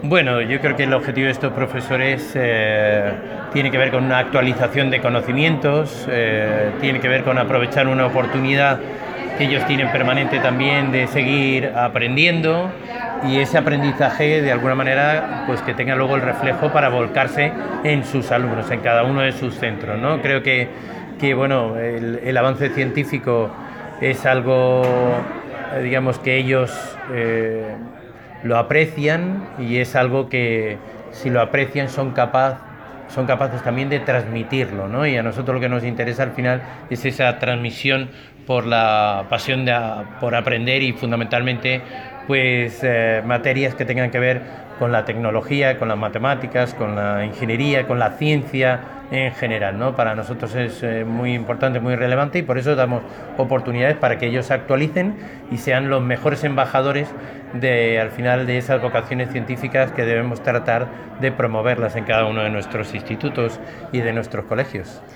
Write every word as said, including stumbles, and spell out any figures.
Bueno, yo creo que el objetivo de estos profesores eh, tiene que ver con una actualización de conocimientos, eh, tiene que ver con aprovechar una oportunidad que ellos tienen permanente también de seguir aprendiendo, y ese aprendizaje de alguna manera pues que tenga luego el reflejo para volcarse en sus alumnos, en cada uno de sus centros, ¿no? Creo que, que bueno, el, el avance científico es algo, eh, digamos, que ellos eh, lo aprecian, y es algo que, si lo aprecian, son capaz, son capaces también de transmitirlo, ¿no? Y a nosotros lo que nos interesa al final es esa transmisión por la pasión de, por aprender, y fundamentalmente pues eh, materias que tengan que ver con la tecnología, con las matemáticas, con la ingeniería, con la ciencia en general, ¿no? Para nosotros es eh, muy importante, muy relevante, y por eso damos oportunidades para que ellos se actualicen y sean los mejores embajadores de, al final, de esas vocaciones científicas que debemos tratar de promoverlas en cada uno de nuestros institutos y de nuestros colegios.